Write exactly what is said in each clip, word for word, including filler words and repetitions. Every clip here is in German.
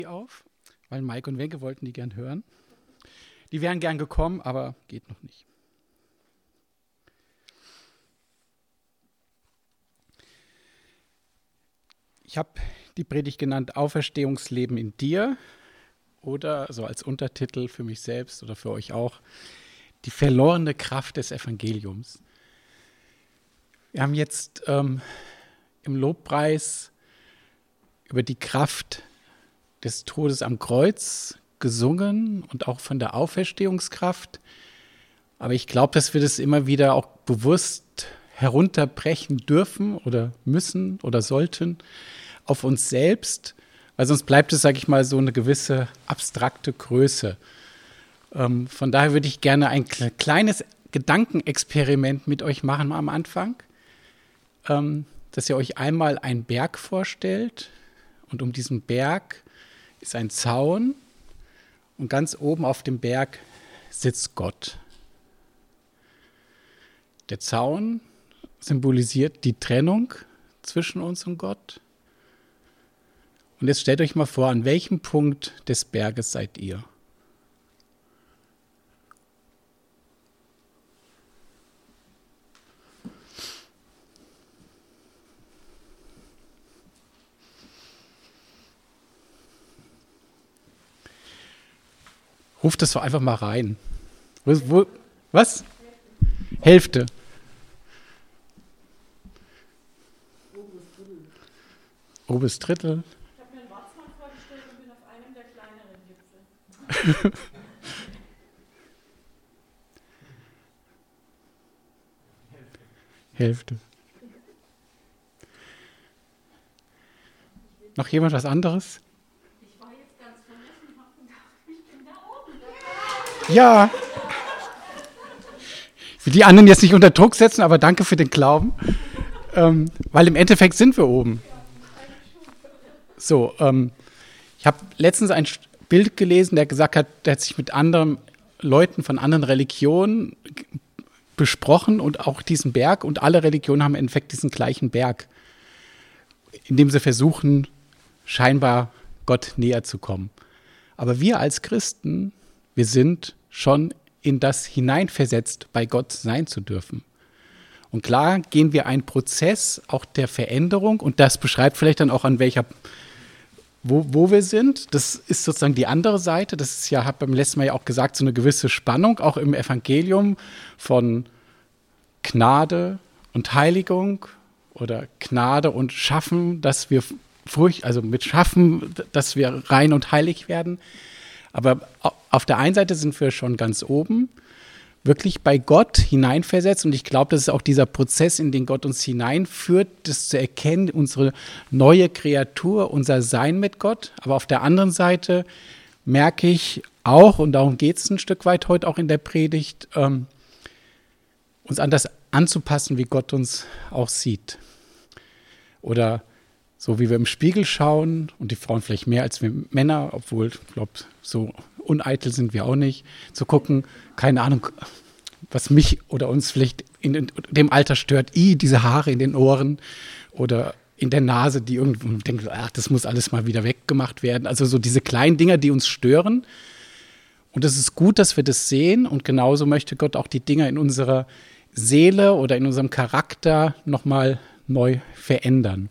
auf, weil Mike und Wenke wollten die gern hören. Die wären gern gekommen, aber geht noch nicht. Ich habe die Predigt genannt Auferstehungsleben in dir oder so als Untertitel für mich selbst oder für euch auch die verlorene Kraft des Evangeliums. Wir haben jetzt ähm, im Lobpreis über die Kraft des Todes am Kreuz gesungen und auch von der Auferstehungskraft. Aber ich glaube, dass wir das immer wieder auch bewusst herunterbrechen dürfen oder müssen oder sollten auf uns selbst, weil sonst bleibt es, sage ich mal, so eine gewisse abstrakte Größe. Ähm, von daher würde ich gerne ein kleines Gedankenexperiment mit euch machen am Anfang, ähm, dass ihr euch einmal einen Berg vorstellt und um diesen Berg ist ein Zaun und ganz oben auf dem Berg sitzt Gott. Der Zaun symbolisiert die Trennung zwischen uns und Gott. Und jetzt stellt euch mal vor, an welchem Punkt des Berges seid ihr? Ruft das doch einfach mal rein. Wo, wo, was? Hälfte. Oberes Drittel. Ich habe mir einen Watzmann vorgestellt und bin auf einem der kleineren Gipfel. Hälfte. Noch jemand was anderes? Ich war jetzt ganz vermessen und habe gedacht, ich bin da oben. Ja. Ich will die anderen jetzt nicht unter Druck setzen, aber danke für den Glauben. Ähm, weil im Endeffekt sind wir oben. So, ähm, ich habe letztens ein Bild gelesen, der gesagt hat, der hat sich mit anderen Leuten von anderen Religionen besprochen und auch diesen Berg und alle Religionen haben im Endeffekt diesen gleichen Berg, indem sie versuchen, scheinbar Gott näher zu kommen. Aber wir als Christen, wir sind schon in das hineinversetzt, bei Gott sein zu dürfen. Und klar gehen wir einen Prozess auch der Veränderung und das beschreibt vielleicht dann auch an welcher, wo, wo wir sind. Das ist sozusagen die andere Seite. Das ist ja, habe beim letzten Mal ja auch gesagt, so eine gewisse Spannung auch im Evangelium von Gnade und Heiligung oder Gnade und Schaffen, dass wir Furcht, also mit Schaffen, dass wir rein und heilig werden. Aber auf der einen Seite sind wir schon ganz oben, wirklich bei Gott hineinversetzt. Und ich glaube, das ist auch dieser Prozess, in den Gott uns hineinführt, das zu erkennen, unsere neue Kreatur, unser Sein mit Gott. Aber auf der anderen Seite merke ich auch, und darum geht es ein Stück weit heute auch in der Predigt, ähm, uns an das anzupassen, wie Gott uns auch sieht. Oder so wie wir im Spiegel schauen, und die Frauen vielleicht mehr als wir Männer, obwohl, ich glaube, so uneitel sind wir auch nicht, zu gucken, keine Ahnung, was mich oder uns vielleicht in dem Alter stört, i, diese Haare in den Ohren oder in der Nase, die irgendwo denken, ach, das muss alles mal wieder weggemacht werden. Also so diese kleinen Dinger, die uns stören. Und es ist gut, dass wir das sehen und genauso möchte Gott auch die Dinger in unserer Seele oder in unserem Charakter nochmal neu verändern.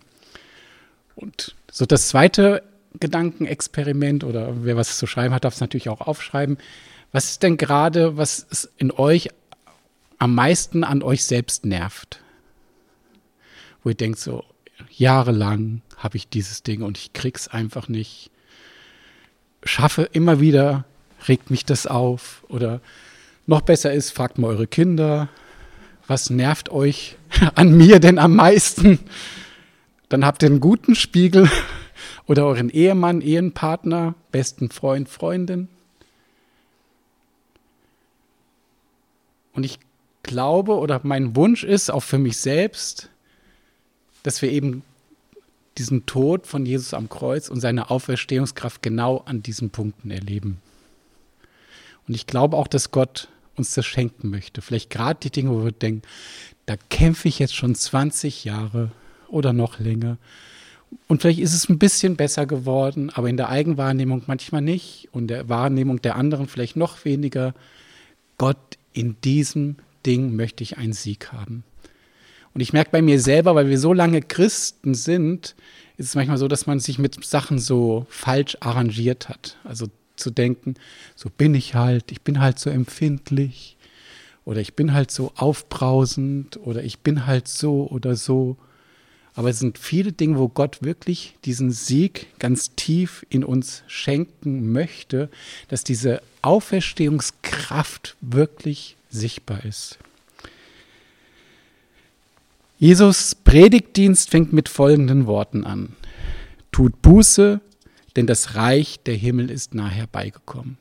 Und so das zweite Gedankenexperiment oder wer was zu schreiben hat, darf es natürlich auch aufschreiben. Was ist denn gerade, was ist in euch am meisten an euch selbst nervt? Wo ihr denkt so, jahrelang habe ich dieses Ding und ich krieg's einfach nicht. Schaffe immer wieder, regt mich das auf. Oder noch besser ist, fragt mal eure Kinder, was nervt euch an mir denn am meisten? Dann habt ihr einen guten Spiegel oder euren Ehemann, Ehepartner, besten Freund, Freundin. Und ich glaube oder mein Wunsch ist auch für mich selbst, dass wir eben diesen Tod von Jesus am Kreuz und seine Auferstehungskraft genau an diesen Punkten erleben. Und ich glaube auch, dass Gott uns das schenken möchte. Vielleicht gerade die Dinge, wo wir denken, da kämpfe ich jetzt schon zwanzig Jahre oder noch länger. und vielleicht ist es ein bisschen besser geworden, aber in der Eigenwahrnehmung manchmal nicht und der Wahrnehmung der anderen vielleicht noch weniger. Gott, in diesem Ding möchte ich einen Sieg haben. Und ich merke bei mir selber, weil wir so lange Christen sind, ist es manchmal so, dass man sich mit Sachen so falsch arrangiert hat. Also zu denken, so bin ich halt, ich bin halt so empfindlich oder ich bin halt so aufbrausend oder ich bin halt so oder so. Aber es sind viele Dinge, wo Gott wirklich diesen Sieg ganz tief in uns schenken möchte, dass diese Auferstehungskraft wirklich sichtbar ist. Jesus' Predigtdienst fängt mit folgenden Worten an. Tut Buße, denn das Reich der Himmel ist nahe herbeigekommen.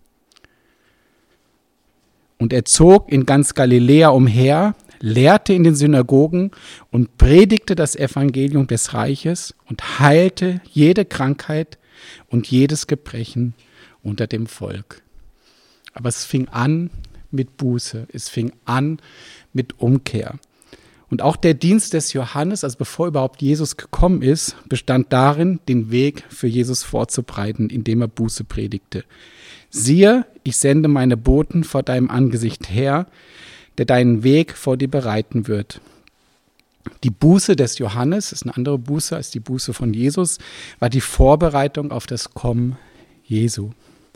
Und er zog in ganz Galiläa umher, lehrte in den Synagogen und predigte das Evangelium des Reiches und heilte jede Krankheit und jedes Gebrechen unter dem Volk. Aber es fing an mit Buße, es fing an mit Umkehr. Und auch der Dienst des Johannes, also bevor überhaupt Jesus gekommen ist, bestand darin, den Weg für Jesus vorzubereiten, indem er Buße predigte. Siehe, ich sende meine Boten vor deinem Angesicht her, der deinen Weg vor dir bereiten wird. Die Buße des Johannes, ist eine andere Buße als die Buße von Jesus, war die Vorbereitung auf das Kommen Jesu.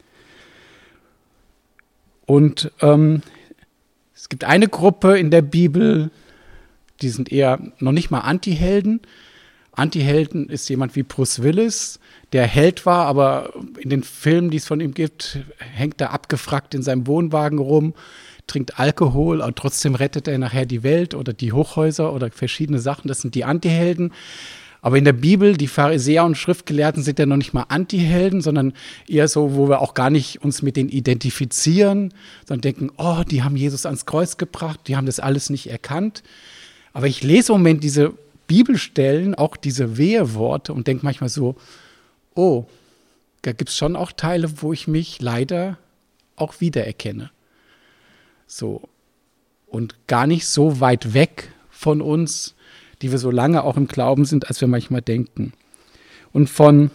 Und ähm, es gibt eine Gruppe in der Bibel, die sind eher noch nicht mal Antihelden. Antihelden ist jemand wie Bruce Willis, der Held war, aber in den Filmen, die es von ihm gibt, hängt er abgefrackt in seinem Wohnwagen rum, trinkt Alkohol und trotzdem rettet er nachher die Welt oder die Hochhäuser oder verschiedene Sachen. Das sind die Antihelden. Aber in der Bibel, die Pharisäer und Schriftgelehrten sind ja noch nicht mal Antihelden, sondern eher so, wo wir auch gar nicht uns mit denen identifizieren, sondern denken, oh, die haben Jesus ans Kreuz gebracht, die haben das alles nicht erkannt. Aber ich lese im Moment diese Bibelstellen, auch diese Weheworte und denke manchmal so, oh, da gibt es schon auch Teile, wo ich mich leider auch wiedererkenne. So. Und gar nicht so weit weg von uns, die wir so lange auch im Glauben sind, als wir manchmal denken. Und von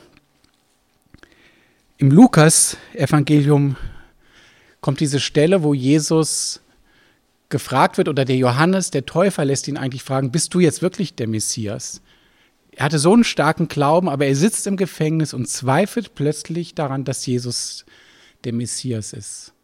im Lukas-Evangelium kommt diese Stelle, wo Jesus gefragt wird, oder der Johannes, der Täufer, lässt ihn eigentlich fragen, bist du jetzt wirklich der Messias? Er hatte so einen starken Glauben, aber er sitzt im Gefängnis und zweifelt plötzlich daran, dass Jesus der Messias ist.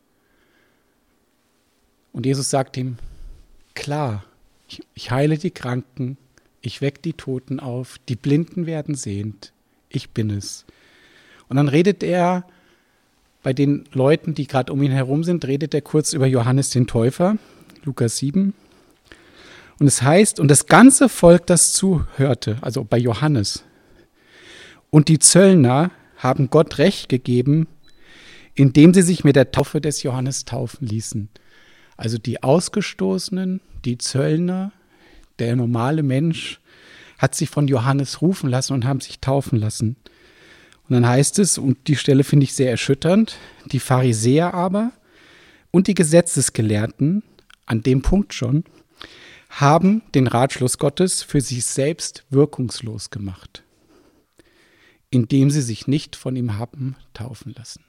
Und Jesus sagt ihm, klar, ich, ich heile die Kranken, ich wecke die Toten auf, die Blinden werden sehend, ich bin es. Und dann redet er bei den Leuten, die gerade um ihn herum sind, redet er kurz über Johannes den Täufer, Lukas sieben. Und es heißt, und das ganze Volk, das zuhörte, also bei Johannes, und die Zöllner haben Gott Recht gegeben, indem sie sich mit der Taufe des Johannes taufen ließen. Also die Ausgestoßenen, die Zöllner, der normale Mensch, hat sich von Johannes rufen lassen und haben sich taufen lassen. Und dann heißt es, und die Stelle finde ich sehr erschütternd, die Pharisäer aber und die Gesetzesgelehrten, an dem Punkt schon, haben den Ratschluss Gottes für sich selbst wirkungslos gemacht, indem sie sich nicht von ihm haben taufen lassen.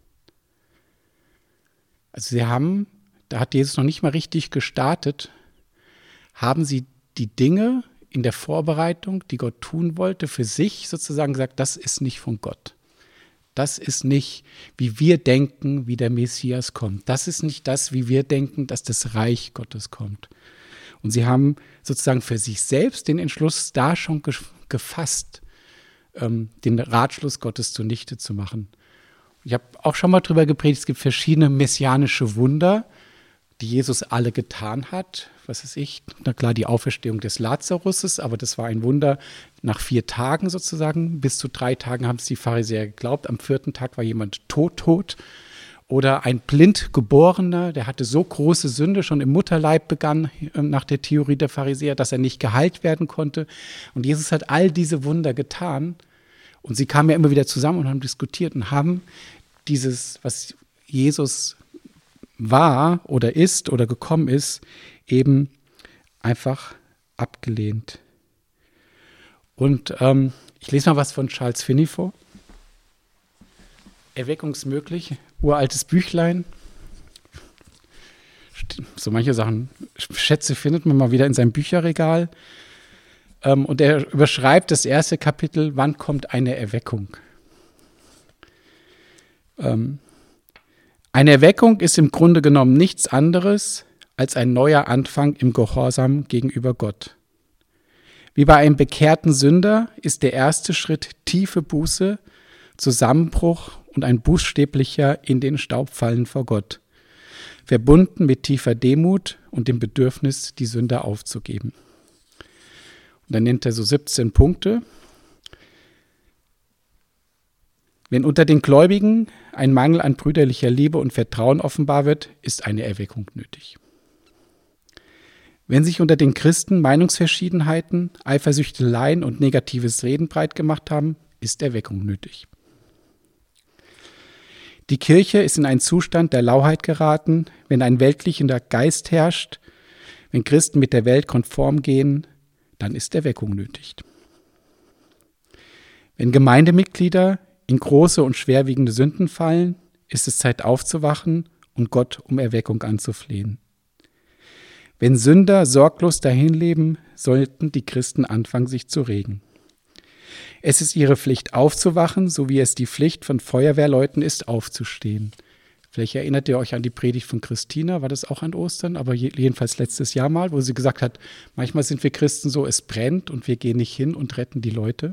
Also sie haben, da hat Jesus noch nicht mal richtig gestartet, haben sie die Dinge in der Vorbereitung, die Gott tun wollte, für sich sozusagen gesagt, das ist nicht von Gott. Das ist nicht, wie wir denken, wie der Messias kommt. Das ist nicht das, wie wir denken, dass das Reich Gottes kommt. Und sie haben sozusagen für sich selbst den Entschluss da schon gefasst, ähm, den Ratschluss Gottes zunichte zu machen. Ich habe auch schon mal drüber gepredigt, es gibt verschiedene messianische Wunder, die Jesus alle getan hat. Was weiß ich, na klar, die Auferstehung des Lazarus, aber das war ein Wunder nach vier Tagen sozusagen. Bis zu drei Tagen haben es die Pharisäer geglaubt. Am vierten Tag war jemand tot, tot. Oder ein Blindgeborener, der hatte so große Sünde, schon im Mutterleib begann, nach der Theorie der Pharisäer, dass er nicht geheilt werden konnte. Und Jesus hat all diese Wunder getan. Und sie kamen ja immer wieder zusammen und haben diskutiert und haben dieses, was Jesus war oder ist oder gekommen ist, eben einfach abgelehnt. Und ähm, ich lese mal was von Charles Finney vor. Erweckungsmöglich, uraltes Büchlein. So manche Sachen, Schätze findet man mal wieder in seinem Bücherregal. Ähm, und er überschreibt das erste Kapitel, wann kommt eine Erweckung? Ähm, eine Erweckung ist im Grunde genommen nichts anderes als ein neuer Anfang im Gehorsam gegenüber Gott. Wie bei einem bekehrten Sünder ist der erste Schritt tiefe Buße, Zusammenbruch und ein buchstäblicher in den Staub fallen vor Gott, verbunden mit tiefer Demut und dem Bedürfnis, die Sünde aufzugeben. Und dann nennt er so siebzehn Punkte. Wenn unter den Gläubigen ein Mangel an brüderlicher Liebe und Vertrauen offenbar wird, ist eine Erweckung nötig. Wenn sich unter den Christen Meinungsverschiedenheiten, Eifersüchteleien und negatives Reden breit gemacht haben, ist Erweckung nötig. Die Kirche ist in einen Zustand der Lauheit geraten, wenn ein weltlicher Geist herrscht, wenn Christen mit der Welt konform gehen, dann ist Erweckung nötig. Wenn Gemeindemitglieder in große und schwerwiegende Sünden fallen, ist es Zeit aufzuwachen und Gott um Erweckung anzuflehen. Wenn Sünder sorglos dahinleben, sollten die Christen anfangen, sich zu regen. Es ist ihre Pflicht aufzuwachen, so wie es die Pflicht von Feuerwehrleuten ist, aufzustehen. Vielleicht erinnert ihr euch an die Predigt von Christina, war das auch an Ostern, aber jedenfalls letztes Jahr mal, wo sie gesagt hat, manchmal sind wir Christen so, es brennt und wir gehen nicht hin und retten die Leute.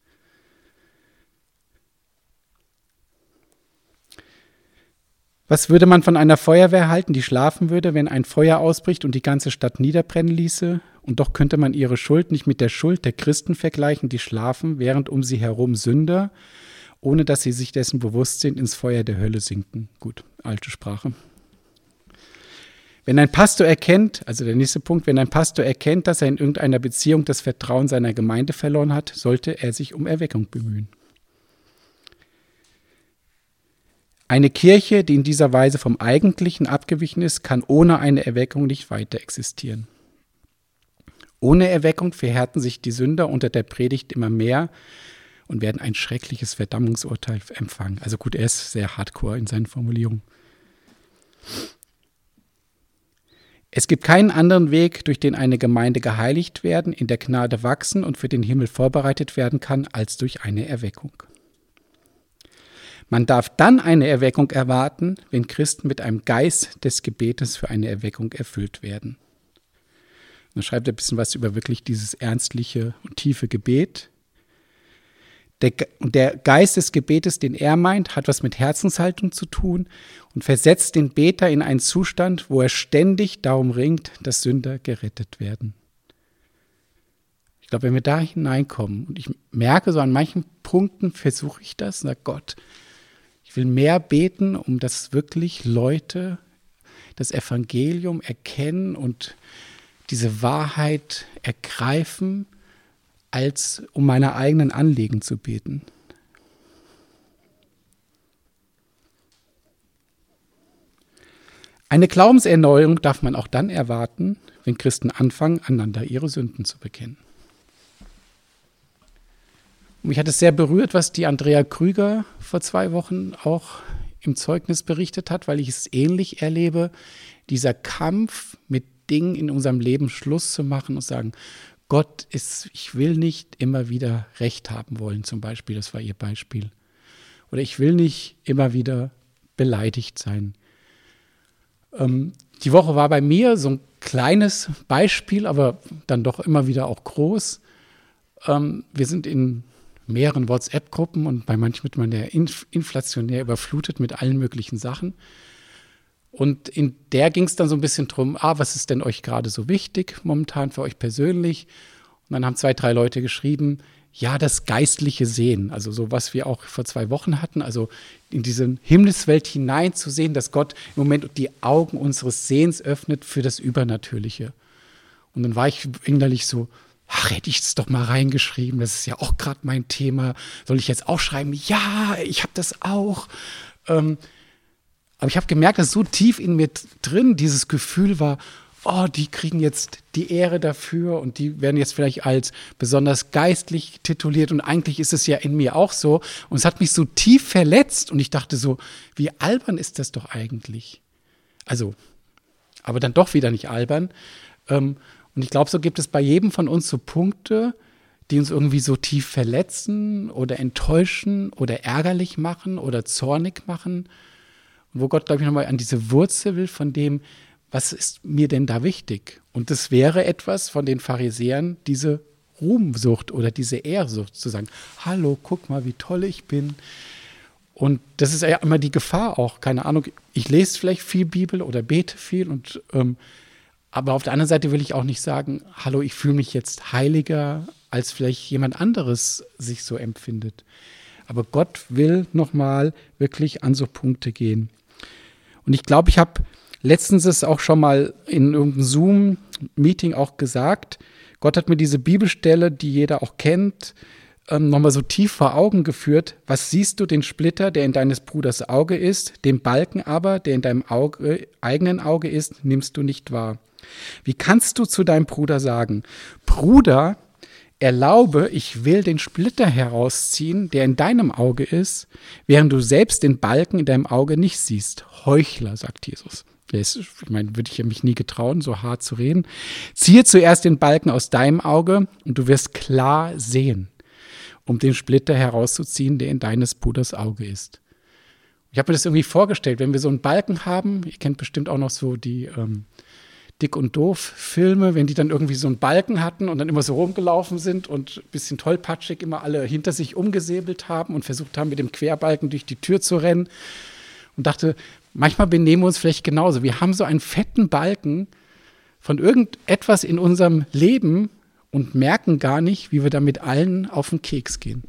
Was würde man von einer Feuerwehr halten, die schlafen würde, wenn ein Feuer ausbricht und die ganze Stadt niederbrennen ließe? Und doch könnte man ihre Schuld nicht mit der Schuld der Christen vergleichen, die schlafen, während um sie herum Sünder, ohne dass sie sich dessen bewusst sind, ins Feuer der Hölle sinken. Gut, alte Sprache. Wenn ein Pastor erkennt, also der nächste Punkt, wenn ein Pastor erkennt, dass er in irgendeiner Beziehung das Vertrauen seiner Gemeinde verloren hat, sollte er sich um Erweckung bemühen. Eine Kirche, die in dieser Weise vom Eigentlichen abgewichen ist, kann ohne eine Erweckung nicht weiter existieren. Ohne Erweckung verhärten sich die Sünder unter der Predigt immer mehr und werden ein schreckliches Verdammungsurteil empfangen. Also gut, er ist sehr hardcore in seinen Formulierungen. Es gibt keinen anderen Weg, durch den eine Gemeinde geheiligt werden, in der Gnade wachsen und für den Himmel vorbereitet werden kann, als durch eine Erweckung. Man darf dann eine Erweckung erwarten, wenn Christen mit einem Geist des Gebetes für eine Erweckung erfüllt werden. Dann schreibt er ein bisschen was über wirklich dieses ernstliche und tiefe Gebet. Der, der Geist des Gebetes, den er meint, hat was mit Herzenshaltung zu tun und versetzt den Beter in einen Zustand, wo er ständig darum ringt, dass Sünder gerettet werden. Ich glaube, wenn wir da hineinkommen, und ich merke so an manchen Punkten, versuche ich das, sage Gott, ich will mehr beten, um dass wirklich Leute das Evangelium erkennen und diese Wahrheit ergreifen, als um meine eigenen Anliegen zu beten. Eine Glaubenserneuerung darf man auch dann erwarten, wenn Christen anfangen, einander ihre Sünden zu bekennen. Und mich hat es sehr berührt, was die Andrea Krüger vor zwei Wochen auch im Zeugnis berichtet hat, weil ich es ähnlich erlebe, dieser Kampf mit Dingen in unserem Leben Schluss zu machen und sagen, Gott ist, ich will nicht immer wieder Recht haben wollen, zum Beispiel, das war ihr Beispiel. Oder ich will nicht immer wieder beleidigt sein. Ähm, die Woche war bei mir so ein kleines Beispiel, aber dann doch immer wieder auch groß. Ähm, wir sind in mehreren WhatsApp-Gruppen und bei manchen wird man ja inf- inflationär überflutet mit allen möglichen Sachen. Und in der ging es dann so ein bisschen drum, ah, was ist denn euch gerade so wichtig momentan für euch persönlich? Und dann haben zwei, drei Leute geschrieben, ja, das geistliche Sehen, also so was wir auch vor zwei Wochen hatten, also in diese Himmelswelt hineinzusehen, dass Gott im Moment die Augen unseres Sehens öffnet für das Übernatürliche. Und dann war ich innerlich so, ach, hätte ich es doch mal reingeschrieben, das ist ja auch gerade mein Thema. Soll ich jetzt auch schreiben? Ja, ich habe das auch. Ähm, aber ich habe gemerkt, dass so tief in mir drin dieses Gefühl war, oh, die kriegen jetzt die Ehre dafür und die werden jetzt vielleicht als besonders geistlich tituliert und eigentlich ist es ja in mir auch so. Und es hat mich so tief verletzt und ich dachte so, wie albern ist das doch eigentlich? Also, aber dann doch wieder nicht albern. Und ich glaube, so gibt es bei jedem von uns so Punkte, die uns irgendwie so tief verletzen oder enttäuschen oder ärgerlich machen oder zornig machen. Und wo Gott, glaube ich, nochmal an diese Wurzel will von dem, was ist mir denn da wichtig? Und das wäre etwas von den Pharisäern, diese Ruhmsucht oder diese Ehrsucht, zu sagen, hallo, guck mal, wie toll ich bin. Und das ist ja immer die Gefahr auch, keine Ahnung, ich lese vielleicht viel Bibel oder bete viel, und ähm, aber auf der anderen Seite will ich auch nicht sagen, hallo, ich fühle mich jetzt heiliger, als vielleicht jemand anderes sich so empfindet. Aber Gott will nochmal wirklich an so Punkte gehen. Und ich glaube, ich habe letztens es auch schon mal in irgendeinem Zoom-Meeting auch gesagt, Gott hat mir diese Bibelstelle, die jeder auch kennt, ähm, nochmal so tief vor Augen geführt. Was siehst du, den Splitter, der in deines Bruders Auge ist, den Balken aber, der in deinem Auge, eigenen Auge ist, nimmst du nicht wahr. Wie kannst du zu deinem Bruder sagen, Bruder, erlaube, ich will den Splitter herausziehen, der in deinem Auge ist, während du selbst den Balken in deinem Auge nicht siehst. Heuchler, sagt Jesus. Ich meine, würde ich mich nie getrauen, so hart zu reden. Ziehe zuerst den Balken aus deinem Auge und du wirst klar sehen, um den Splitter herauszuziehen, der in deines Bruders Auge ist. Ich habe mir das irgendwie vorgestellt, wenn wir so einen Balken haben, ihr kennt bestimmt auch noch so die ähm, Dick und Doof-Filme, wenn die dann irgendwie so einen Balken hatten und dann immer so rumgelaufen sind und ein bisschen tollpatschig immer alle hinter sich umgesäbelt haben und versucht haben, mit dem Querbalken durch die Tür zu rennen. Und dachte, manchmal benehmen wir uns vielleicht genauso. Wir haben so einen fetten Balken von irgendetwas in unserem Leben und merken gar nicht, wie wir damit allen auf den Keks gehen.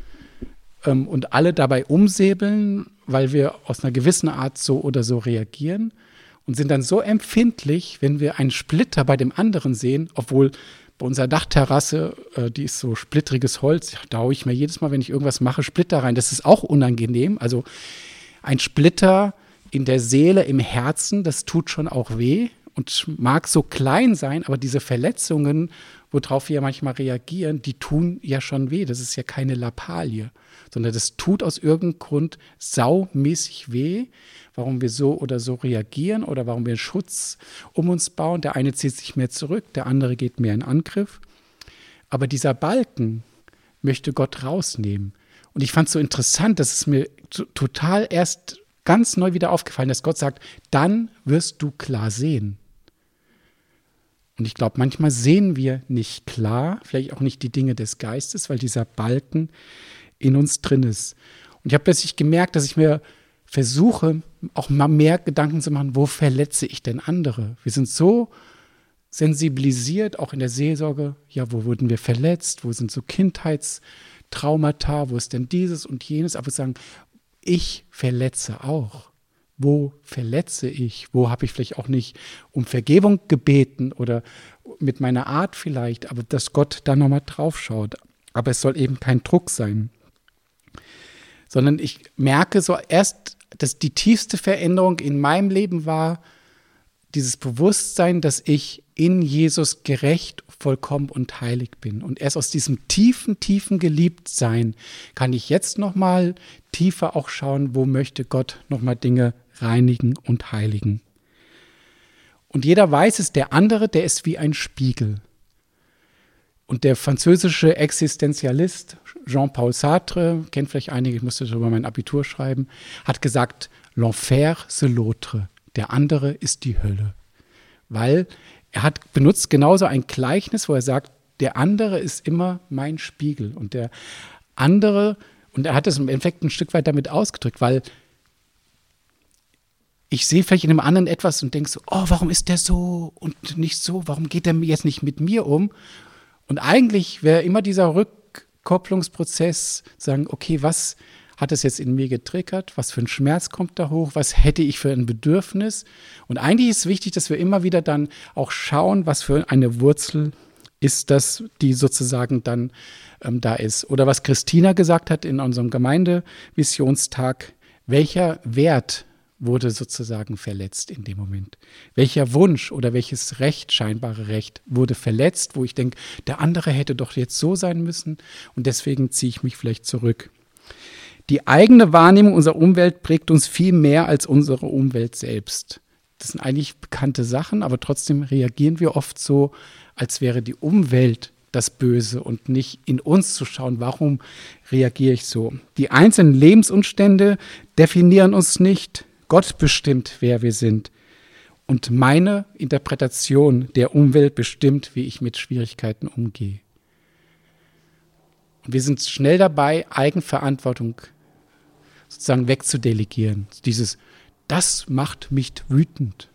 Ähm, und alle dabei umsäbeln, weil wir aus einer gewissen Art so oder so reagieren. Und sind dann so empfindlich, wenn wir einen Splitter bei dem anderen sehen, obwohl bei unserer Dachterrasse, äh, die ist so splittriges Holz, da haue ich mir jedes Mal, wenn ich irgendwas mache, Splitter rein. Das ist auch unangenehm. Also ein Splitter in der Seele, im Herzen, das tut schon auch weh und mag so klein sein, aber diese Verletzungen, worauf wir ja manchmal reagieren, die tun ja schon weh. Das ist ja keine Lappalie, sondern das tut aus irgendeinem Grund saumäßig weh, warum wir so oder so reagieren oder warum wir einen Schutz um uns bauen. Der eine zieht sich mehr zurück, der andere geht mehr in Angriff. Aber dieser Balken möchte Gott rausnehmen. Und ich fand es so interessant, dass es mir t- total erst ganz neu wieder aufgefallen ist, dass Gott sagt, dann wirst du klar sehen. Und ich glaube, manchmal sehen wir nicht klar, vielleicht auch nicht die Dinge des Geistes, weil dieser Balken in uns drin ist. Und ich habe plötzlich gemerkt, dass ich mir versuche, auch mal mehr Gedanken zu machen, wo verletze ich denn andere? Wir sind so sensibilisiert, auch in der Seelsorge, ja, wo wurden wir verletzt? Wo sind so Kindheitstraumata? Wo ist denn dieses und jenes? Aber wir sagen, ich verletze auch. Wo verletze ich? Wo habe ich vielleicht auch nicht um Vergebung gebeten oder mit meiner Art vielleicht, aber dass Gott da nochmal drauf schaut. Aber es soll eben kein Druck sein. Sondern ich merke so erst, dass die tiefste Veränderung in meinem Leben war, dieses Bewusstsein, dass ich in Jesus gerecht, vollkommen und heilig bin. Und erst aus diesem tiefen, tiefen Geliebtsein kann ich jetzt nochmal tiefer auch schauen, wo möchte Gott nochmal Dinge reinigen und heiligen. Und jeder weiß es, der andere, der ist wie ein Spiegel. Und der französische Existenzialist Jean-Paul Sartre, kennt vielleicht einige, ich musste darüber mein Abitur schreiben, hat gesagt, l'enfer c'est l'autre, der andere ist die Hölle. Weil er hat benutzt genauso ein Gleichnis, wo er sagt, der andere ist immer mein Spiegel. Und der andere, und er hat es im Endeffekt ein Stück weit damit ausgedrückt, weil ich sehe vielleicht in einem anderen etwas und denke so, oh, warum ist der so und nicht so, warum geht der jetzt nicht mit mir um? Und eigentlich wäre immer dieser Rückkopplungsprozess, sagen, okay, was hat es jetzt in mir getriggert? Was für ein Schmerz kommt da hoch? Was hätte ich für ein Bedürfnis? Und eigentlich ist es wichtig, dass wir immer wieder dann auch schauen, was für eine Wurzel ist das, die sozusagen dann ähm, da ist. Oder was Christina gesagt hat in unserem Gemeindevisionstag, welcher Wert wurde sozusagen verletzt in dem Moment? Welcher Wunsch oder welches Recht, scheinbare Recht, wurde verletzt, wo ich denke, der andere hätte doch jetzt so sein müssen und deswegen ziehe ich mich vielleicht zurück. Die eigene Wahrnehmung unserer Umwelt prägt uns viel mehr als unsere Umwelt selbst. Das sind eigentlich bekannte Sachen, aber trotzdem reagieren wir oft so, als wäre die Umwelt das Böse und nicht in uns zu schauen, warum reagiere ich so. Die einzelnen Lebensumstände definieren uns nicht. Gott bestimmt, wer wir sind. Und meine Interpretation der Umwelt bestimmt, wie ich mit Schwierigkeiten umgehe. Und wir sind schnell dabei, Eigenverantwortung sozusagen wegzudelegieren. Dieses, das macht mich wütend.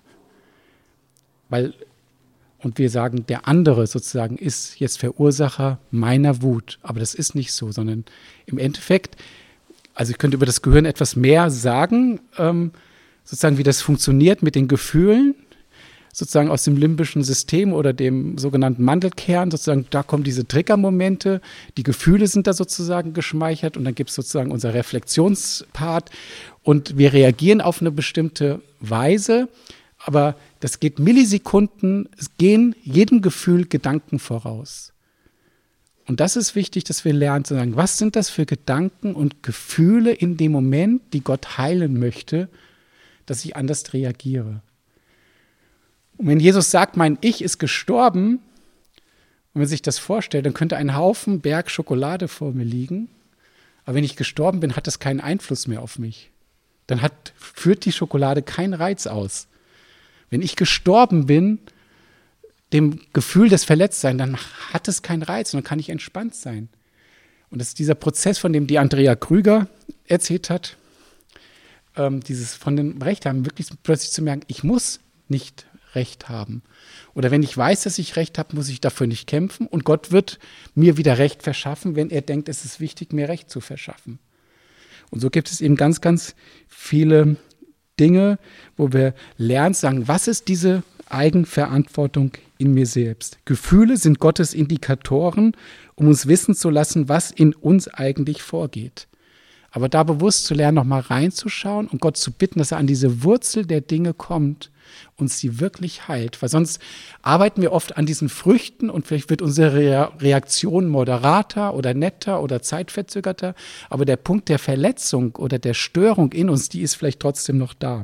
Weil, und wir sagen, der andere sozusagen ist jetzt Verursacher meiner Wut. Aber das ist nicht so, sondern im Endeffekt, also ich könnte über das Gehirn etwas mehr sagen, ähm, sozusagen wie das funktioniert mit den Gefühlen, sozusagen aus dem limbischen System oder dem sogenannten Mandelkern, sozusagen da kommen diese Triggermomente, die Gefühle sind da sozusagen geschmeichert und dann gibt es sozusagen unser Reflexionspart und wir reagieren auf eine bestimmte Weise, aber das geht Millisekunden, es gehen jedem Gefühl Gedanken voraus. Und das ist wichtig, dass wir lernen zu sagen, was sind das für Gedanken und Gefühle in dem Moment, die Gott heilen möchte, dass ich anders reagiere. Und wenn Jesus sagt, mein Ich ist gestorben, und wenn man sich das vorstellt, dann könnte ein Haufen Berg Schokolade vor mir liegen, aber wenn ich gestorben bin, hat das keinen Einfluss mehr auf mich. Dann hat, führt die Schokolade keinen Reiz aus. Wenn ich gestorben bin, dem Gefühl des Verletztseins, dann hat es keinen Reiz und dann kann ich entspannt sein. Und das ist dieser Prozess, von dem die Andrea Krüger erzählt hat, ähm, dieses von dem Recht haben, wirklich plötzlich zu merken, ich muss nicht Recht haben. Oder wenn ich weiß, dass ich Recht habe, muss ich dafür nicht kämpfen und Gott wird mir wieder Recht verschaffen, wenn er denkt, es ist wichtig, mir Recht zu verschaffen. Und so gibt es eben ganz, ganz viele Dinge, wo wir lernen, sagen, was ist diese Eigenverantwortung in mir selbst? Gefühle sind Gottes Indikatoren, um uns wissen zu lassen, was in uns eigentlich vorgeht. Aber da bewusst zu lernen, nochmal reinzuschauen und Gott zu bitten, dass er an diese Wurzel der Dinge kommt und sie wirklich heilt. Weil sonst arbeiten wir oft an diesen Früchten und vielleicht wird unsere Reaktion moderater oder netter oder zeitverzögerter. Aber der Punkt der Verletzung oder der Störung in uns, die ist vielleicht trotzdem noch da.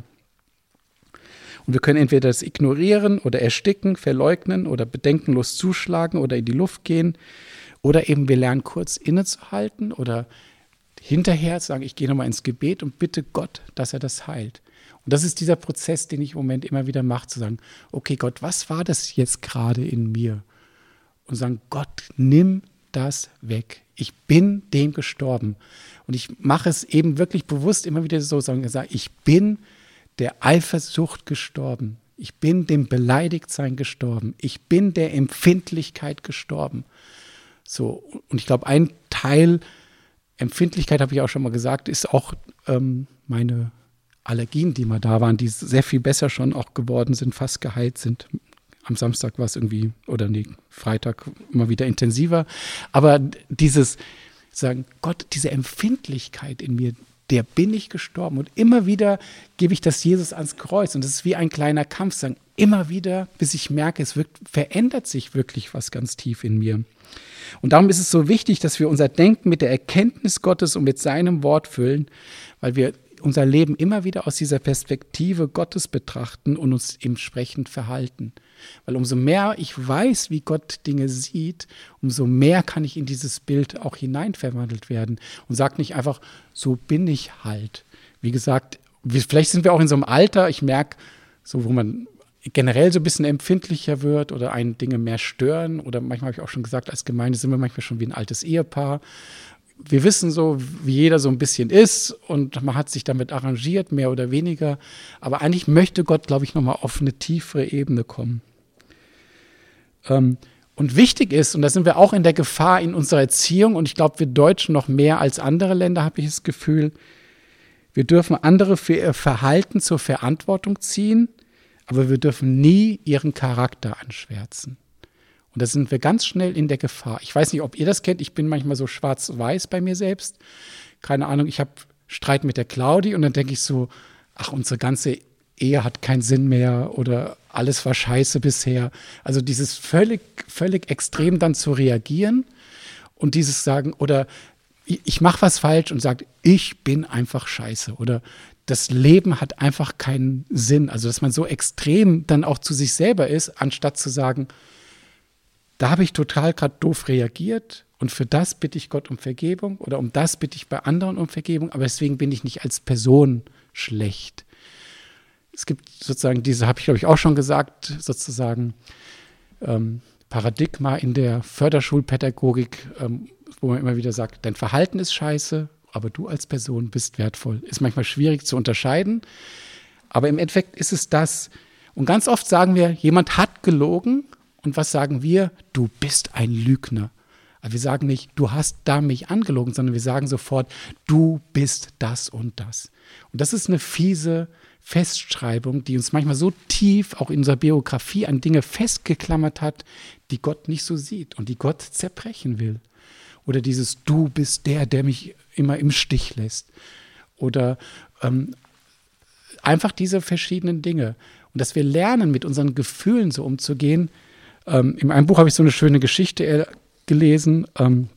Und wir können entweder das ignorieren oder ersticken, verleugnen oder bedenkenlos zuschlagen oder in die Luft gehen. Oder eben wir lernen kurz innezuhalten oder hinterher sagen, ich gehe nochmal ins Gebet und bitte Gott, dass er das heilt. Und das ist dieser Prozess, den ich im Moment immer wieder mache, zu sagen, okay Gott, was war das jetzt gerade in mir? Und sagen, Gott, nimm das weg. Ich bin dem gestorben. Und ich mache es eben wirklich bewusst immer wieder so, sagen, ich bin der Eifersucht gestorben. Ich bin dem Beleidigtsein gestorben. Ich bin der Empfindlichkeit gestorben. So, und ich glaube, ein Teil Empfindlichkeit, habe ich auch schon mal gesagt, ist auch ähm, meine Allergien, die mal da waren, die sehr viel besser schon auch geworden sind, fast geheilt sind. Am Samstag war es irgendwie, oder nee, Freitag immer wieder intensiver. Aber dieses sagen, Gott, diese Empfindlichkeit in mir, der bin ich gestorben. Und immer wieder gebe ich das Jesus ans Kreuz. Und das ist wie ein kleiner Kampf, sagen, immer wieder, bis ich merke, es wird, verändert sich wirklich was ganz tief in mir. Und darum ist es so wichtig, dass wir unser Denken mit der Erkenntnis Gottes und mit seinem Wort füllen, weil wir unser Leben immer wieder aus dieser Perspektive Gottes betrachten und uns entsprechend verhalten. Weil umso mehr ich weiß, wie Gott Dinge sieht, umso mehr kann ich in dieses Bild auch hineinverwandelt werden und sage nicht einfach, so bin ich halt. Wie gesagt, vielleicht sind wir auch in so einem Alter, ich merke, so wo man generell so ein bisschen empfindlicher wird oder einen Dinge mehr stören. Oder manchmal habe ich auch schon gesagt, als Gemeinde sind wir manchmal schon wie ein altes Ehepaar. Wir wissen so, wie jeder so ein bisschen ist und man hat sich damit arrangiert, mehr oder weniger. Aber eigentlich möchte Gott, glaube ich, nochmal auf eine tiefere Ebene kommen. Ähm, und wichtig ist, und da sind wir auch in der Gefahr in unserer Erziehung, und ich glaube, wir Deutschen noch mehr als andere Länder, habe ich das Gefühl, wir dürfen andere für ihr Verhalten zur Verantwortung ziehen, aber wir dürfen nie ihren Charakter anschwärzen. Und da sind wir ganz schnell in der Gefahr. Ich weiß nicht, ob ihr das kennt. Ich bin manchmal so schwarz-weiß bei mir selbst. Keine Ahnung, ich habe Streit mit der Claudi und dann denke ich so, ach, unsere ganze Ehe hat keinen Sinn mehr oder alles war scheiße bisher. Also dieses völlig, völlig extrem dann zu reagieren und dieses sagen, oder ich, ich mache was falsch und sage, ich bin einfach scheiße oder das Leben hat einfach keinen Sinn. Also dass man so extrem dann auch zu sich selber ist, anstatt zu sagen, da habe ich total gerade doof reagiert und für das bitte ich Gott um Vergebung oder um das bitte ich bei anderen um Vergebung, aber deswegen bin ich nicht als Person schlecht. Es gibt sozusagen diese, habe ich glaube ich auch schon gesagt, sozusagen ähm, Paradigma in der Förderschulpädagogik, ähm, wo man immer wieder sagt, dein Verhalten ist scheiße, aber du als Person bist wertvoll. Ist manchmal schwierig zu unterscheiden, aber im Endeffekt ist es das. Und ganz oft sagen wir, jemand hat gelogen und was sagen wir? Du bist ein Lügner. Aber wir sagen nicht, du hast da mich angelogen, sondern wir sagen sofort, du bist das und das. Und das ist eine fiese Festschreibung, die uns manchmal so tief auch in unserer Biografie an Dinge festgeklammert hat, die Gott nicht so sieht und die Gott zerbrechen will. Oder dieses du bist der, der mich immer im Stich lässt. Oder ähm, einfach diese verschiedenen Dinge. Und dass wir lernen, mit unseren Gefühlen so umzugehen. Ähm, in einem Buch habe ich so eine schöne Geschichte gelesen. Ähm,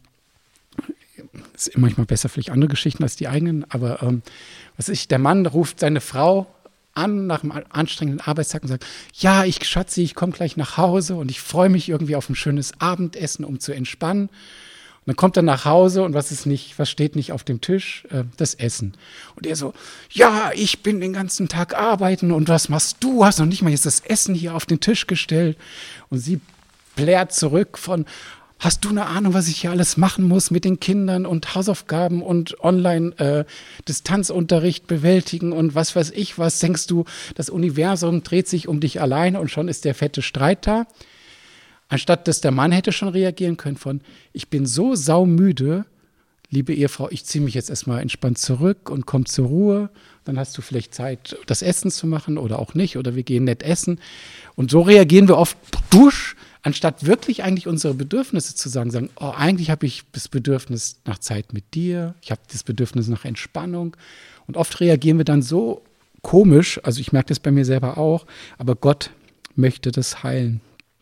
ist manchmal besser vielleicht andere Geschichten als die eigenen, aber ähm, was ich, der Mann ruft seine Frau an nach einem anstrengenden Arbeitstag und sagt, ja, ich Schatzi, ich komme gleich nach Hause und ich freue mich irgendwie auf ein schönes Abendessen, um zu entspannen. Und dann kommt er nach Hause und was ist nicht, was steht nicht auf dem Tisch? Äh, das Essen. Und er so, ja, ich bin den ganzen Tag arbeiten und was machst du? Hast noch nicht mal jetzt das Essen hier auf den Tisch gestellt. Und sie plärt zurück von, hast du eine Ahnung, was ich hier alles machen muss mit den Kindern und Hausaufgaben und Online-Distanzunterricht äh, bewältigen und was weiß ich was? Denkst du, das Universum dreht sich um dich alleine und schon ist der fette Streit da? Anstatt dass der Mann hätte schon reagieren können von, ich bin so saumüde, liebe Ehefrau, ich ziehe mich jetzt erstmal entspannt zurück und komm zur Ruhe. Dann hast du vielleicht Zeit, das Essen zu machen oder auch nicht oder wir gehen nett essen. Und so reagieren wir oft dusch, anstatt wirklich eigentlich unsere Bedürfnisse zu sagen, sagen, oh, eigentlich habe ich das Bedürfnis nach Zeit mit dir, ich habe das Bedürfnis nach Entspannung. Und oft reagieren wir dann so komisch, also ich merke das bei mir selber auch, aber Gott möchte das heilen.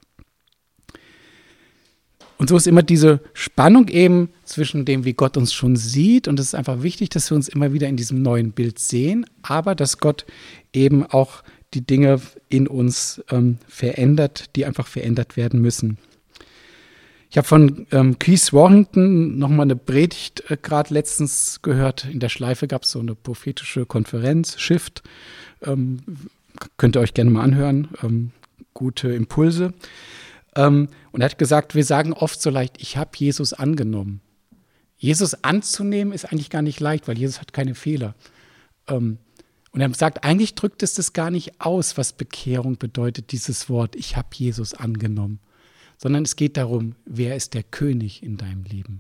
Und so ist immer diese Spannung eben zwischen dem, wie Gott uns schon sieht. Und es ist einfach wichtig, dass wir uns immer wieder in diesem neuen Bild sehen, aber dass Gott eben auch die Dinge in uns ähm, verändert, die einfach verändert werden müssen. Ich habe von ähm, Keith Warrington nochmal eine Predigt äh, gerade letztens gehört. In der Schleife gab es so eine prophetische Konferenz, Shift. Ähm, könnt ihr euch gerne mal anhören. Ähm, gute Impulse. Ähm, und er hat gesagt, wir sagen oft so leicht, ich habe Jesus angenommen. Jesus anzunehmen ist eigentlich gar nicht leicht, weil Jesus hat keine Fehler. Ähm, Und er sagt, eigentlich drückt es das gar nicht aus, was Bekehrung bedeutet, dieses Wort, ich habe Jesus angenommen. Sondern es geht darum, wer ist der König in deinem Leben?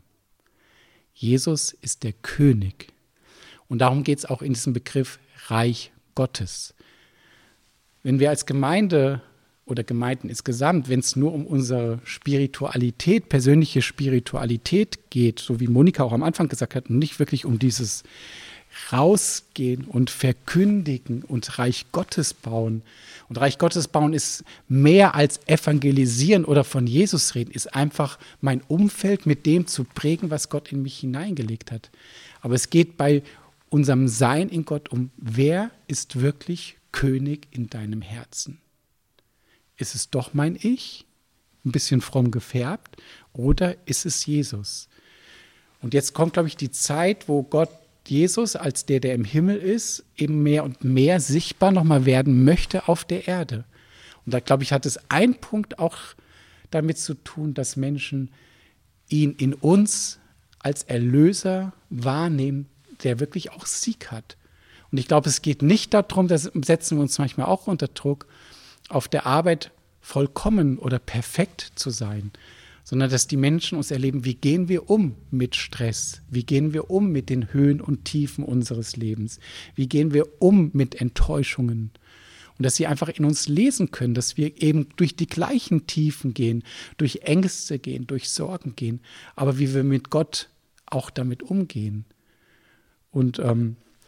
Jesus ist der König. Und darum geht es auch in diesem Begriff Reich Gottes. Wenn wir als Gemeinde oder Gemeinden insgesamt, wenn es nur um unsere Spiritualität, persönliche Spiritualität geht, so wie Monika auch am Anfang gesagt hat, und nicht wirklich um dieses rausgehen und verkündigen und Reich Gottes bauen. Und Reich Gottes bauen ist mehr als evangelisieren oder von Jesus reden, ist einfach mein Umfeld mit dem zu prägen, was Gott in mich hineingelegt hat. Aber es geht bei unserem Sein in Gott um, wer ist wirklich König in deinem Herzen? Ist es doch mein Ich, ein bisschen fromm gefärbt, oder ist es Jesus? Und jetzt kommt, glaube ich, die Zeit, wo Gott Jesus als der, der im Himmel ist, eben mehr und mehr sichtbar nochmal werden möchte auf der Erde. Und da, glaube ich, hat es ein Punkt auch damit zu tun, dass Menschen ihn in uns als Erlöser wahrnehmen, der wirklich auch Sieg hat. Und ich glaube, es geht nicht darum, das setzen wir uns manchmal auch unter Druck, auf der Arbeit vollkommen oder perfekt zu sein, sondern dass die Menschen uns erleben, wie gehen wir um mit Stress, wie gehen wir um mit den Höhen und Tiefen unseres Lebens, wie gehen wir um mit Enttäuschungen und dass sie einfach in uns lesen können, dass wir eben durch die gleichen Tiefen gehen, durch Ängste gehen, durch Sorgen gehen, aber wie wir mit Gott auch damit umgehen. Und ähm,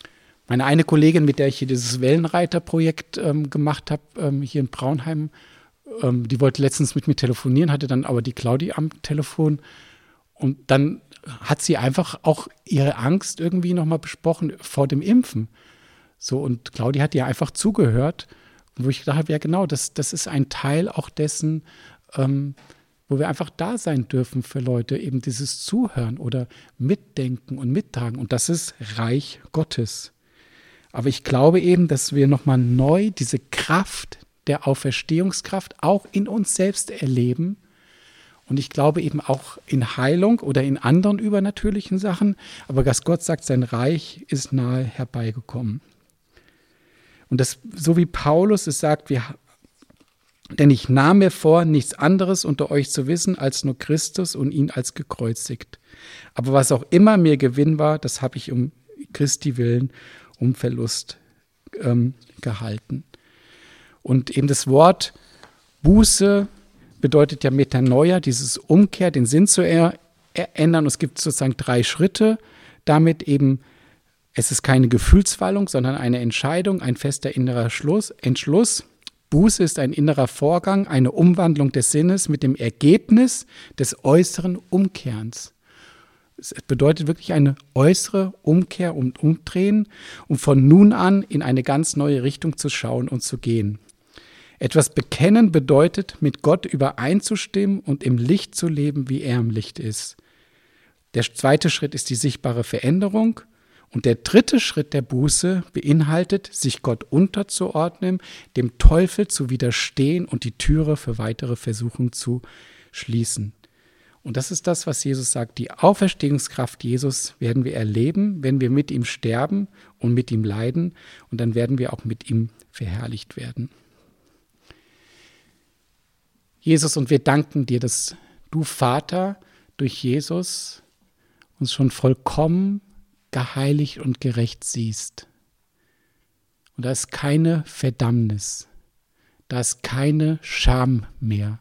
Meine eine Kollegin, mit der ich hier dieses Wellenreiterprojekt ähm, gemacht habe, ähm, hier in Braunheim, ähm, die wollte letztens mit mir telefonieren, hatte dann aber die Claudi am Telefon. Und dann hat sie einfach auch ihre Angst irgendwie nochmal besprochen vor dem Impfen. So, und Claudi hat ihr einfach zugehört. Und wo ich gedacht habe, ja genau, das, das ist ein Teil auch dessen, ähm, wo wir einfach da sein dürfen für Leute, eben dieses Zuhören oder Mitdenken und Mittragen. Und das ist Reich Gottes. Aber ich glaube eben, dass wir nochmal neu diese Kraft der Auferstehungskraft auch in uns selbst erleben. Und ich glaube eben auch in Heilung oder in anderen übernatürlichen Sachen. Aber dass Gott sagt, sein Reich ist nahe herbeigekommen. Und das, so wie Paulus es sagt, wir, denn ich nahm mir vor, nichts anderes unter euch zu wissen, als nur Christus und ihn als gekreuzigt. Aber was auch immer mir Gewinn war, das habe ich um Christi willen um Verlust ähm, gehalten. Und eben das Wort Buße bedeutet ja Metanoia, dieses Umkehr, den Sinn zu er, ändern. Und es gibt sozusagen drei Schritte, damit eben, es ist keine Gefühlswallung, sondern eine Entscheidung, ein fester innerer Schluss, Entschluss. Buße ist ein innerer Vorgang, eine Umwandlung des Sinnes mit dem Ergebnis des äußeren Umkehrens. Es bedeutet wirklich eine äußere Umkehr und Umdrehen, um von nun an in eine ganz neue Richtung zu schauen und zu gehen. Etwas bekennen bedeutet, mit Gott übereinzustimmen und im Licht zu leben, wie er im Licht ist. Der zweite Schritt ist die sichtbare Veränderung. Und der dritte Schritt der Buße beinhaltet, sich Gott unterzuordnen, dem Teufel zu widerstehen und die Türe für weitere Versuchungen zu schließen. Und das ist das, was Jesus sagt. Die Auferstehungskraft Jesus werden wir erleben, wenn wir mit ihm sterben und mit ihm leiden. Und dann werden wir auch mit ihm verherrlicht werden. Jesus, und wir danken dir, dass du, Vater, durch Jesus uns schon vollkommen geheiligt und gerecht siehst. Und da ist keine Verdammnis, da ist keine Scham mehr.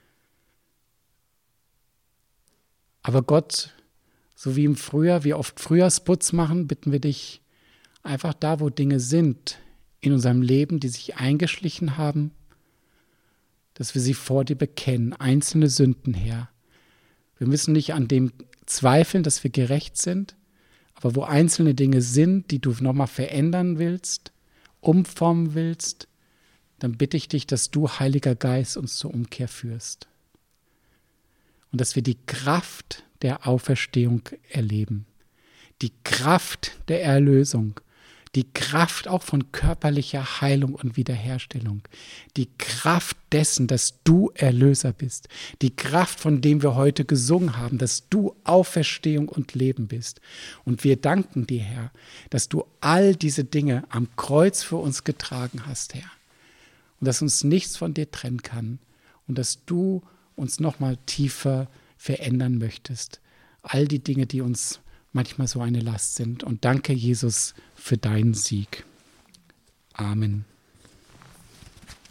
Aber Gott, so wie im Frühjahr, wir oft Frühjahrsputz machen, bitten wir dich, einfach da, wo Dinge sind in unserem Leben, die sich eingeschlichen haben, dass wir sie vor dir bekennen, einzelne Sünden, Herr. Wir müssen nicht an dem zweifeln, dass wir gerecht sind, aber wo einzelne Dinge sind, die du nochmal verändern willst, umformen willst, dann bitte ich dich, dass du, Heiliger Geist, uns zur Umkehr führst. Und dass wir die Kraft der Auferstehung erleben, die Kraft der Erlösung, die Kraft auch von körperlicher Heilung und Wiederherstellung, die Kraft dessen, dass du Erlöser bist, die Kraft, von dem wir heute gesungen haben, dass du Auferstehung und Leben bist. Und wir danken dir, Herr, dass du all diese Dinge am Kreuz für uns getragen hast, Herr. Und dass uns nichts von dir trennen kann und dass du uns nochmal tiefer verändern möchtest. All die Dinge, die uns manchmal so eine Last sind. Und danke, Jesus, für deinen Sieg. Amen.